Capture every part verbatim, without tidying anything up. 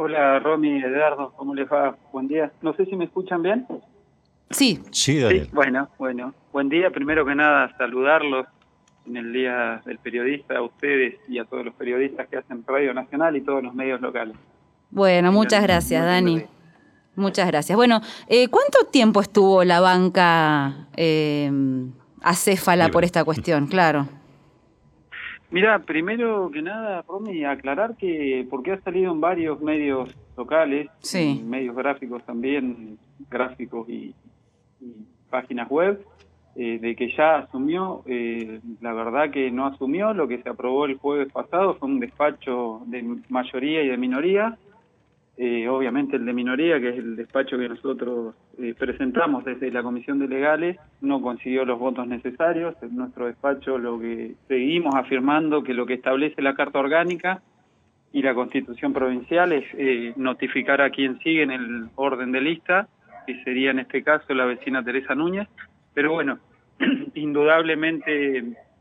Hola, Romy, Eduardo, ¿cómo les va? Buen día. No sé si me escuchan bien. Sí. Sí, Daniel. Sí, bueno, bueno. Buen día. Primero que nada, saludarlos en el Día del Periodista, a ustedes y a todos los periodistas que hacen Radio Nacional y todos los medios locales. Bueno, muchas gracias, Dani. Muchas gracias. Bueno, eh, ¿cuánto tiempo estuvo la banca eh, acéfala por esta cuestión? Claro. Mira, primero que nada, Romy, aclarar que porque ha salido en varios medios locales, sí. en medios gráficos también, gráficos y, y páginas web, eh, de que ya asumió, eh, la verdad que no asumió. Lo que se aprobó el jueves pasado fue un despacho de mayoría y de minoría. Eh, obviamente el de minoría, que es el despacho que nosotros eh, presentamos desde la Comisión de Legales, no consiguió los votos necesarios. En nuestro despacho lo que seguimos afirmando que lo que establece la Carta Orgánica y la Constitución Provincial es eh, notificar a quien sigue en el orden de lista, que sería en este caso la vecina Teresa Núñez. Pero bueno, indudablemente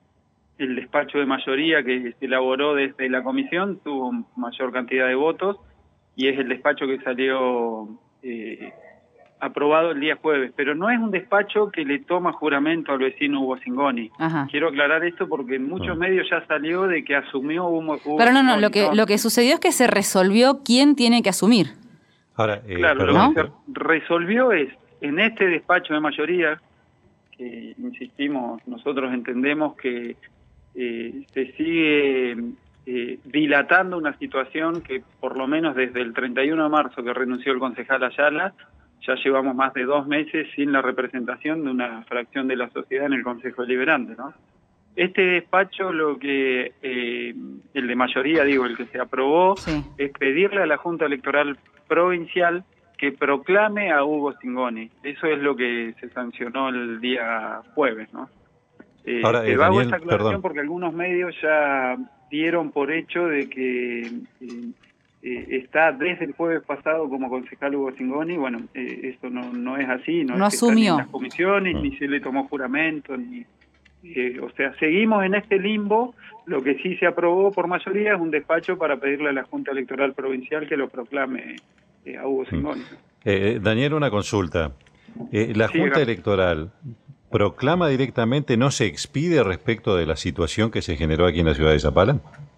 el despacho de mayoría que se elaboró desde la Comisión tuvo mayor cantidad de votos, y es el despacho que salió eh, aprobado el día jueves. Pero no es un despacho que le toma juramento al vecino Hugo Cingoni. Ajá. Quiero aclarar esto porque en muchos medios ya salió de que asumió Hugo, Hugo Pero no, no, Cingoni, lo que, ¿no? lo que sucedió es que se resolvió quién tiene que asumir. Ahora, eh, claro, perdón, lo que se resolvió es, en este despacho de mayoría, que insistimos, nosotros entendemos que eh, se sigue eh, dilatando una situación que por lo menos desde el treinta y uno de marzo que renunció el concejal Ayala, ya llevamos más de dos meses sin la representación de una fracción de la sociedad en el Consejo Deliberante, ¿no? Este despacho, lo que eh, el de mayoría, digo, el que se aprobó, sí. es pedirle a la Junta Electoral Provincial que proclame a Hugo Cingoni. Eso es lo que se sancionó el día jueves, ¿no? Eh, Ahora, eh, te hago Daniel, esta aclaración perdón. porque algunos medios ya dieron por hecho de que eh, eh, está desde el jueves pasado como concejal Hugo Cingoni. Bueno, eh, eso no, no es así, no, No es que está ni asumió. en las comisiones, Mm. ni se le tomó juramento, ni... Eh, o sea, seguimos en este limbo. Lo que sí se aprobó por mayoría es un despacho para pedirle a la Junta Electoral Provincial que lo proclame eh, a Hugo Cingoni. Eh, Daniel, una consulta. Eh, ¿La Sí, Junta dígame. Electoral proclama directamente, no se expide respecto de la situación que se generó aquí en la ciudad de Zapala?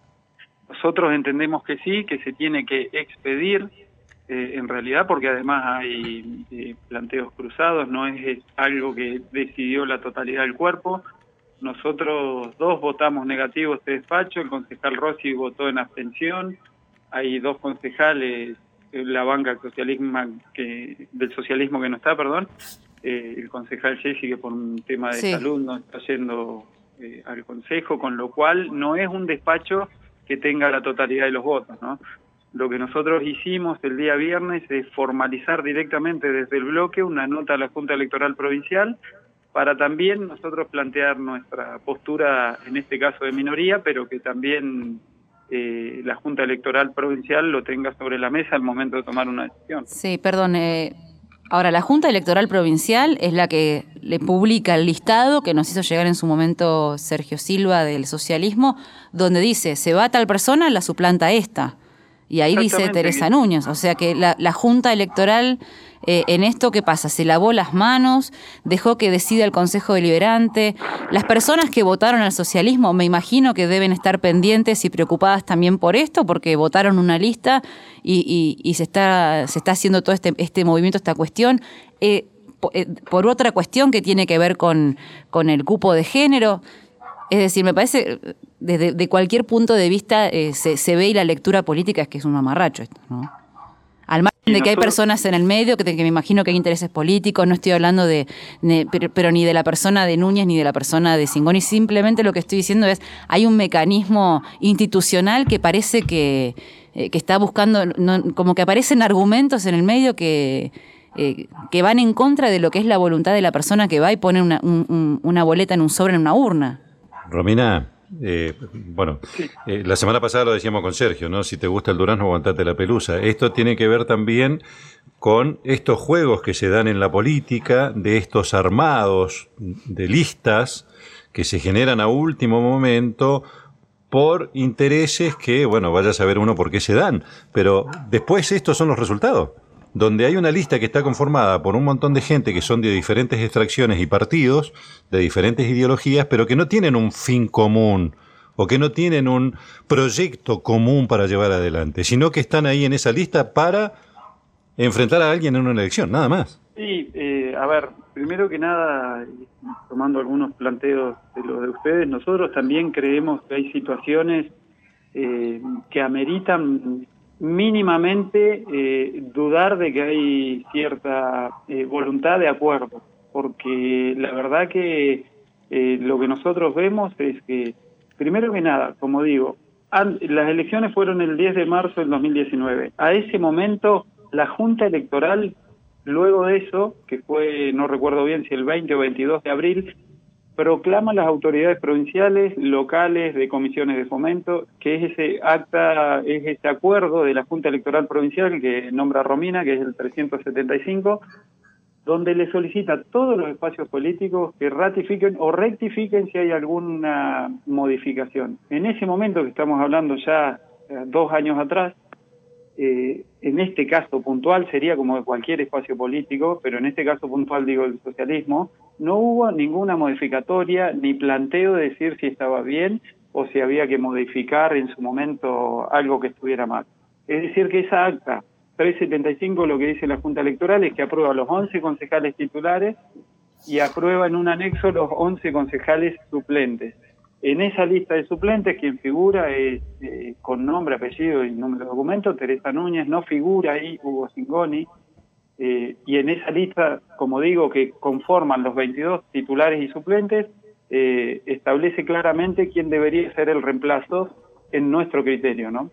Nosotros entendemos que sí, que se tiene que expedir, eh, en realidad, porque además hay eh, planteos cruzados, no es, es algo que decidió la totalidad del cuerpo. Nosotros dos votamos negativo este despacho, el concejal Rossi votó en abstención, hay dos concejales, la banca del socialismo que, del socialismo que no está, perdón, eh, el concejal Jessy, que por un tema de Sí. salud no está yendo eh, al consejo, con lo cual no es un despacho que tenga la totalidad de los votos, ¿no? Lo que nosotros hicimos el día viernes es formalizar directamente desde el bloque una nota a la Junta Electoral Provincial para también nosotros plantear nuestra postura, en este caso de minoría, pero que también eh, la Junta Electoral Provincial lo tenga sobre la mesa al momento de tomar una decisión. Sí, perdón. Eh, ahora, la Junta Electoral Provincial es la que le publica el listado que nos hizo llegar en su momento Sergio Silva del socialismo, donde dice, se va tal persona, la suplanta esta. Y ahí dice Teresa Núñez. O sea que la, la Junta Electoral, eh, en esto, ¿qué pasa? Se lavó las manos, dejó que decida el Consejo Deliberante. Las personas que votaron al socialismo, me imagino que deben estar pendientes y preocupadas también por esto, porque votaron una lista y, y, y se está se está haciendo todo este, este movimiento, esta cuestión. Eh, por, eh, por otra cuestión que tiene que ver con, con el cupo de género. Es decir, me parece, desde de cualquier punto de vista, eh, se, se ve y la lectura política es que es un mamarracho esto, ¿no? Al margen de que hay personas en el medio, que, te, que me imagino que hay intereses políticos, no estoy hablando de, de pero, pero ni de la persona de Núñez ni de la persona de Cingoni, simplemente lo que estoy diciendo es, hay un mecanismo institucional que parece que, eh, que está buscando, no, como que aparecen argumentos en el medio que... Eh, que van en contra de lo que es la voluntad de la persona que va y pone una, un, un, una boleta en un sobre en una urna. Romina, eh, bueno, eh, la semana pasada lo decíamos con Sergio, ¿no? Si te gusta el durazno, aguantate la pelusa. Esto tiene que ver también con estos juegos que se dan en la política, de estos armados de listas que se generan a último momento por intereses que, bueno, vaya a saber uno por qué se dan, pero después estos son los resultados, donde hay una lista que está conformada por un montón de gente que son de diferentes extracciones y partidos, de diferentes ideologías, pero que no tienen un fin común, o que no tienen un proyecto común para llevar adelante, sino que están ahí en esa lista para enfrentar a alguien en una elección, nada más. Sí, eh, a ver, primero que nada, tomando algunos planteos de los de ustedes, nosotros también creemos que hay situaciones eh, que ameritan mínimamente eh, dudar de que hay cierta eh, voluntad de acuerdo, porque la verdad que eh, lo que nosotros vemos es que, primero que nada, como digo, an- las elecciones fueron el diez de marzo del dos mil diecinueve. A ese momento, la Junta Electoral, luego de eso, que fue, no recuerdo bien si el veinte o veintidós de abril, proclama a las autoridades provinciales, locales, de comisiones de fomento, que es ese acta, es ese acuerdo de la Junta Electoral Provincial que nombra Romina, que es el trescientos setenta y cinco, donde le solicita a todos los espacios políticos que ratifiquen o rectifiquen si hay alguna modificación. En ese momento, que estamos hablando ya eh, dos años atrás, Eh, en este caso puntual sería como de cualquier espacio político, pero en este caso puntual digo el socialismo, no hubo ninguna modificatoria ni planteo de decir si estaba bien o si había que modificar en su momento algo que estuviera mal. Es decir que esa acta trescientos setenta y cinco lo que dice la Junta Electoral es que aprueba los once concejales titulares y aprueba en un anexo los once concejales suplentes. En esa lista de suplentes, quien figura es, eh, con nombre, apellido y número de documento, Teresa Núñez, no figura ahí Hugo Cingoni, eh, y en esa lista, como digo, que conforman los veintidós titulares y suplentes, eh, establece claramente quién debería ser el reemplazo en nuestro criterio, ¿no?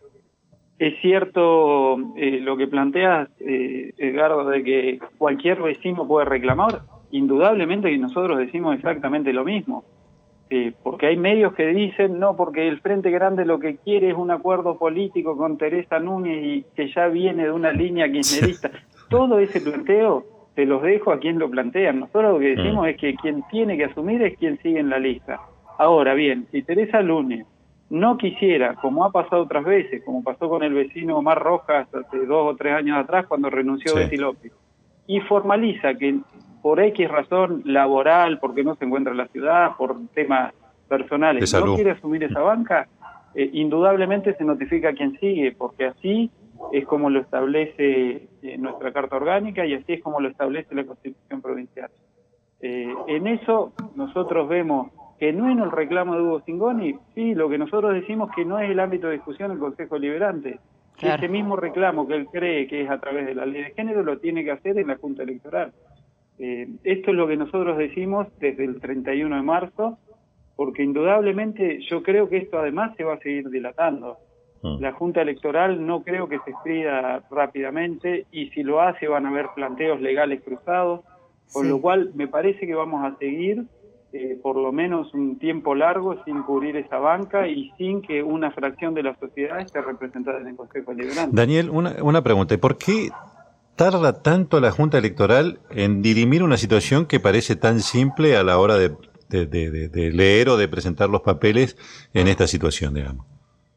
Es cierto eh, lo que planteas, eh, Edgardo, de que cualquier vecino puede reclamar, indudablemente que nosotros decimos exactamente lo mismo. Eh, porque hay medios que dicen, no, porque el Frente Grande lo que quiere es un acuerdo político con Teresa Núñez y que ya viene de una línea kirchnerista. Todo ese planteo se los dejo a quien lo plantean. Nosotros lo que decimos mm. es que quien tiene que asumir es quien sigue en la lista. Ahora bien, si Teresa Núñez no quisiera, como ha pasado otras veces, como pasó con el vecino Omar Rojas hace dos o tres años atrás cuando renunció sí. Betty López, y formaliza que por X razón laboral, porque no se encuentra en la ciudad, por temas personales, no quiere asumir esa banca, eh, indudablemente se notifica a quien sigue, porque así es como lo establece eh, nuestra Carta Orgánica y así es como lo establece la Constitución Provincial. Eh, en eso nosotros vemos que no en el reclamo de Hugo Cingoni, sí, lo que nosotros decimos que no es el ámbito de discusión del Consejo Deliberante, que claro. Ese mismo reclamo que él cree que es a través de la ley de género lo tiene que hacer en la Junta Electoral. Eh, esto es lo que nosotros decimos desde el treinta y uno de marzo, porque indudablemente yo creo que esto además se va a seguir dilatando. Mm. La Junta Electoral no creo que se expida rápidamente y si lo hace van a haber planteos legales cruzados, con sí. lo cual me parece que vamos a seguir eh, por lo menos un tiempo largo sin cubrir esa banca y sin que una fracción de la sociedad esté representada en el Consejo Deliberante. Daniel, una, una pregunta, ¿por qué tarda tanto la Junta Electoral en dirimir una situación que parece tan simple a la hora de, de, de, de leer o de presentar los papeles en esta situación, digamos?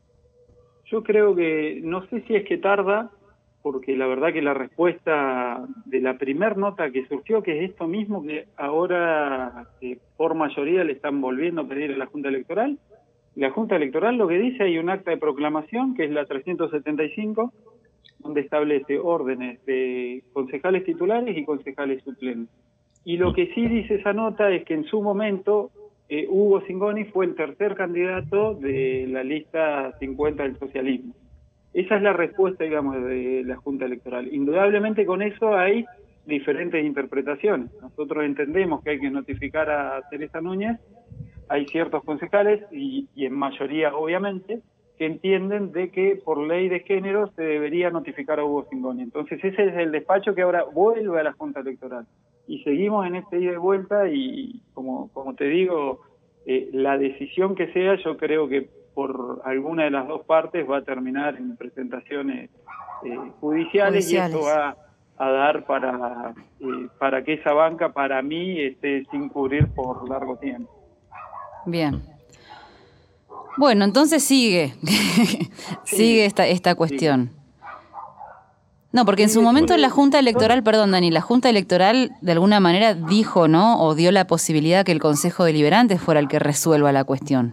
Yo creo que, no sé si es que tarda, porque la verdad que la respuesta de la primer nota que surgió, que es esto mismo que ahora eh, por mayoría le están volviendo a pedir a la Junta Electoral, la Junta Electoral lo que dice, hay un acta de proclamación, que es la trescientos setenta y cinco, donde establece órdenes de concejales titulares y concejales suplentes. Y lo que sí dice esa nota es que en su momento eh, Hugo Cingoni fue el tercer candidato de la lista cincuenta del socialismo. Esa es la respuesta, digamos, de la Junta Electoral. Indudablemente con eso hay diferentes interpretaciones. Nosotros entendemos que hay que notificar a Teresa Núñez, hay ciertos concejales, y, y en mayoría obviamente, que entienden de que por ley de género se debería notificar a Hugo Cingoni. Entonces ese es el despacho que ahora vuelve a la Junta Electoral. Y seguimos en este ida y vuelta y, como, como te digo, eh, la decisión que sea, yo creo que por alguna de las dos partes va a terminar en presentaciones eh, judiciales, judiciales y esto va a dar para, eh, para que esa banca, para mí, esté sin cubrir por largo tiempo. Bien. Bueno, entonces sigue, sigue esta, esta cuestión. No, porque en su momento la Junta Electoral, perdón Dani, la Junta Electoral de alguna manera dijo, ¿no? O dio la posibilidad que el Consejo Deliberante fuera el que resuelva la cuestión.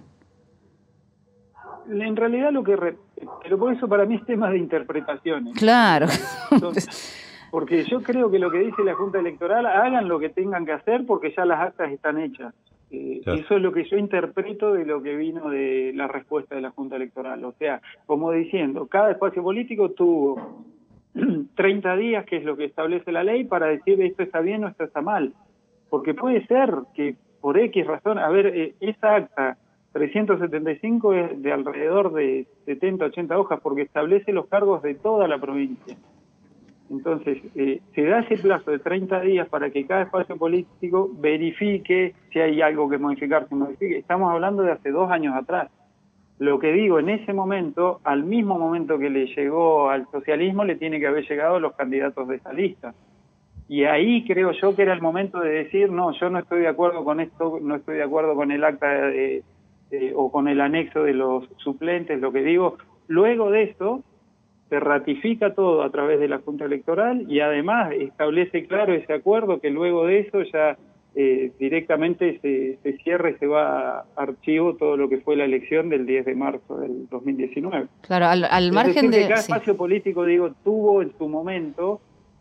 En realidad lo que... Re, pero por eso para mí es tema de interpretaciones. Claro. Entonces, porque yo creo que lo que dice la Junta Electoral, hagan lo que tengan que hacer porque ya las actas están hechas. Eh, claro. Eso es lo que yo interpreto de lo que vino de la respuesta de la Junta Electoral. O sea, como diciendo, cada espacio político tuvo treinta días, que es lo que establece la ley, para decir esto está bien o esto está mal. Porque puede ser que por X razón, a ver, eh, esa acta trescientos setenta y cinco es de alrededor de setenta, ochenta hojas, porque establece los cargos de toda la provincia. Entonces, eh, se da ese plazo de treinta días para que cada espacio político verifique si hay algo que modificar, se modifique. Estamos hablando de hace dos años atrás. Lo que digo, en ese momento, al mismo momento que le llegó al socialismo, le tiene que haber llegado a los candidatos de esa lista. Y ahí creo yo que era el momento de decir, no, yo no estoy de acuerdo con esto, no estoy de acuerdo con el acta de, de, o con el anexo de los suplentes, lo que digo. Luego de eso, se ratifica todo a través de la Junta Electoral y además establece claro ese acuerdo que luego de eso ya eh, directamente se, se cierra y se va a archivo todo lo que fue la elección del diez de marzo del dos mil diecinueve. Claro, al, al margen decir, de... cada sí. espacio político, digo, tuvo en su momento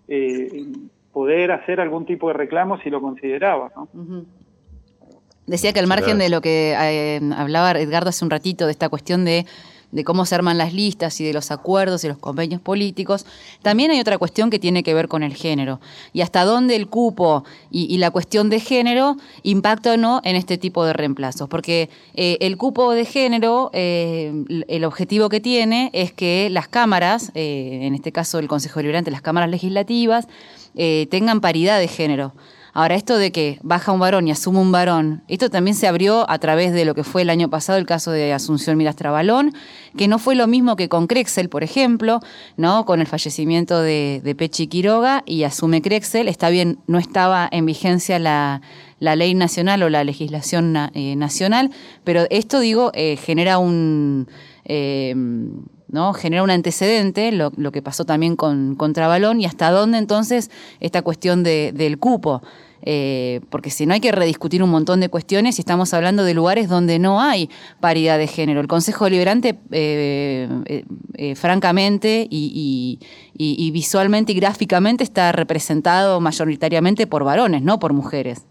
eh, poder hacer algún tipo de reclamo si lo consideraba, ¿no? Uh-huh. Decía que al margen de lo que eh, hablaba Edgardo hace un ratito, de esta cuestión de de cómo se arman las listas y de los acuerdos y los convenios políticos, también hay otra cuestión que tiene que ver con el género y hasta dónde el cupo y, y la cuestión de género impacta o no en este tipo de reemplazos, porque eh, el cupo de género, eh, el objetivo que tiene es que las cámaras, eh, en este caso el Consejo Deliberante, las cámaras legislativas, eh, tengan paridad de género. Ahora, esto de que baja un varón y asume un varón, esto también se abrió a través de lo que fue el año pasado el caso de Asunción Miras Trabalón, que no fue lo mismo que con Crexel, por ejemplo, ¿no? Con el fallecimiento de, de Pechi Quiroga y asume Crexel. Está bien, no estaba en vigencia la, la ley nacional o la legislación na, eh, nacional, pero esto, digo, eh, genera un... Eh, ¿no? Genera un antecedente, lo, lo que pasó también con, con Trabalón, y hasta dónde entonces esta cuestión de, del cupo. Eh, porque si no hay que rediscutir un montón de cuestiones y estamos hablando de lugares donde no hay paridad de género. El Consejo Deliberante, eh, eh, eh, francamente y, y, y visualmente y gráficamente está representado mayoritariamente por varones, no por mujeres.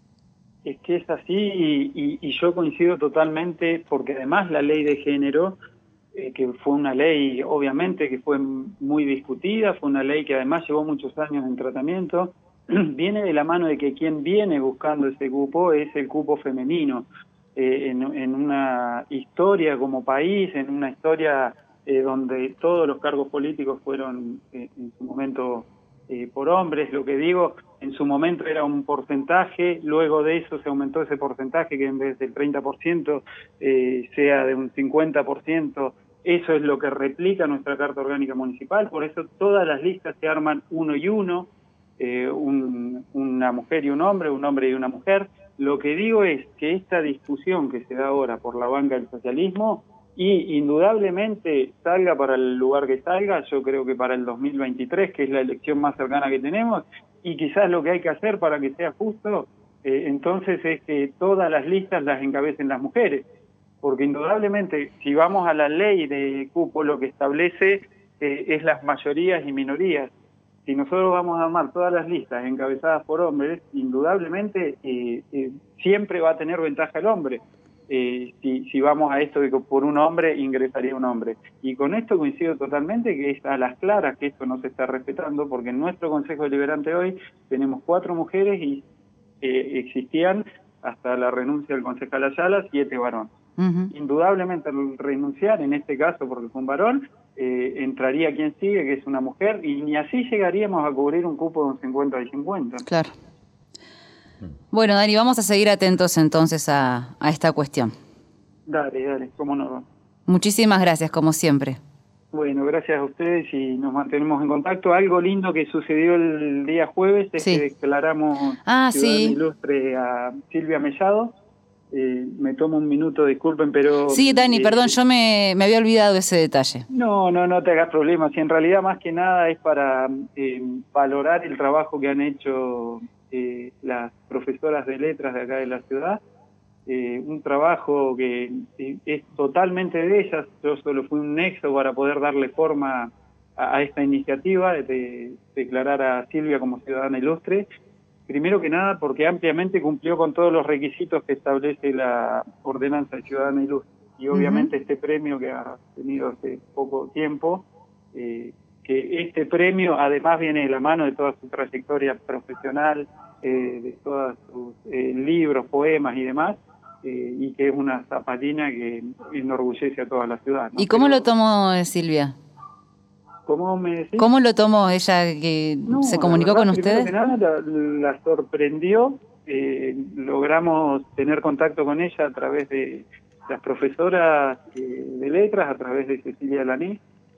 Es que es así y, y, y yo coincido totalmente, porque además la ley de género, eh, que fue una ley obviamente que fue muy discutida, fue una ley que además llevó muchos años en tratamiento, viene de la mano de que quien viene buscando ese cupo es el cupo femenino. Eh, en, en una historia como país, en una historia eh, donde todos los cargos políticos fueron eh, en su momento eh, por hombres, lo que digo, en su momento era un porcentaje, luego de eso se aumentó ese porcentaje, que en vez del treinta por ciento eh, sea de un cincuenta por ciento. Eso es lo que replica nuestra Carta Orgánica Municipal, por eso todas las listas se arman uno y uno, eh, un, una mujer y un hombre, un hombre y una mujer. Lo que digo es que esta discusión que se da ahora por la banca del socialismo, y indudablemente salga para el lugar que salga, yo creo que para el dos mil veintitrés, que es la elección más cercana que tenemos, y quizás lo que hay que hacer para que sea justo, eh, entonces es que todas las listas las encabecen las mujeres, porque indudablemente si vamos a la ley de cupo, lo que establece eh, es las mayorías y minorías. Si nosotros vamos a armar todas las listas encabezadas por hombres, indudablemente eh, eh, siempre va a tener ventaja el hombre. Eh, si, si vamos a esto de que por un hombre ingresaría un hombre. Y con esto coincido totalmente, que es a las claras que esto no se está respetando, porque en nuestro Consejo Deliberante hoy tenemos cuatro mujeres y eh, existían, hasta la renuncia del concejal Ayala, siete varones. Uh-huh. Indudablemente al renunciar, en este caso porque fue un varón, eh, entraría quien sigue, que es una mujer, y ni así llegaríamos a cubrir un cupo de un cincuenta y cincuenta. Claro. Bueno, Dani, vamos a seguir atentos entonces a, a esta cuestión. Dale, dale, cómo no. Muchísimas gracias, como siempre. Bueno, gracias a ustedes y nos mantenemos en contacto. Algo lindo que sucedió el día jueves es sí. que declaramos ah, ciudadana sí. ilustre a Silvia Mellado, Eh, me tomo un minuto, disculpen, pero... Sí, Dani, eh, perdón, yo me, me había olvidado ese detalle. No, no, no te hagas problemas. En realidad, más que nada, es para eh, valorar el trabajo que han hecho eh, las profesoras de letras de acá de la ciudad. Eh, un trabajo que eh, es totalmente de ellas. Yo solo fui un nexo para poder darle forma a, a esta iniciativa de, de declarar a Silvia como ciudadana ilustre. Primero que nada porque ampliamente cumplió con todos los requisitos que establece la ordenanza de ciudadana ilustre. Y obviamente uh-huh. este premio que ha tenido hace poco tiempo, eh, que este premio además viene de la mano de toda su trayectoria profesional, eh, de todos sus eh, libros, poemas y demás, eh, y que es una zapatina que enorgullece a toda la ciudad, ¿no? ¿Y cómo Pero, lo tomó Silvia? ¿Cómo me decís? ¿Cómo lo tomó ella que no, se comunicó verdad, con ustedes? Que nada, la, la sorprendió, eh, logramos tener contacto con ella a través de las profesoras eh, de letras, a través de Cecilia Lanís,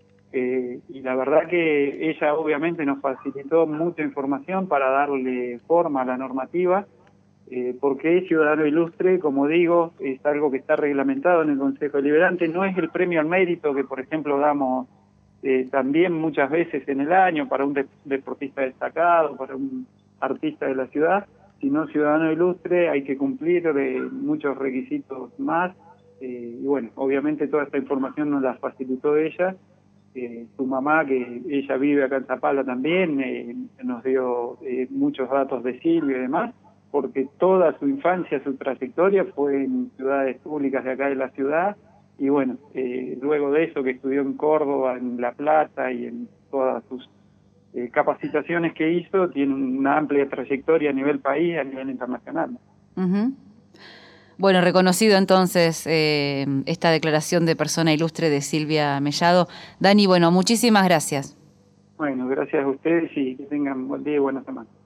eh, y la verdad que ella obviamente nos facilitó mucha información para darle forma a la normativa, eh, porque es ciudadano ilustre, como digo, es algo que está reglamentado en el Consejo Deliberante, no es el premio al mérito que por ejemplo damos Eh, también muchas veces en el año para un de deportista destacado, para un artista de la ciudad, sino ciudadano ilustre hay que cumplir eh, muchos requisitos más, eh, y bueno, obviamente toda esta información nos la facilitó ella, eh, su mamá, que ella vive acá en Zapala también, eh, nos dio eh, muchos datos de Silvia y demás, porque toda su infancia, su trayectoria fue en ciudades públicas de acá de la ciudad. Y bueno, eh, luego de eso que estudió en Córdoba, en La Plata y en todas sus eh, capacitaciones que hizo, tiene una amplia trayectoria a nivel país, a nivel internacional. Uh-huh. Bueno, reconocido entonces eh, esta declaración de persona ilustre de Silvia Mellado. Dani, bueno, muchísimas gracias. Bueno, gracias a ustedes y que tengan buen día y buena semana.